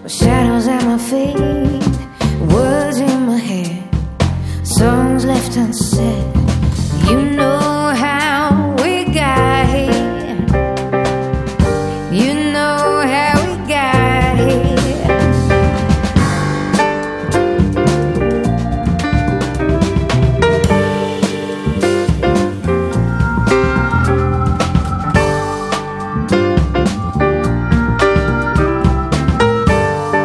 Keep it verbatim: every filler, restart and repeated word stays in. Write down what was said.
Shadows at my feet, words in my head, songs left unsaid.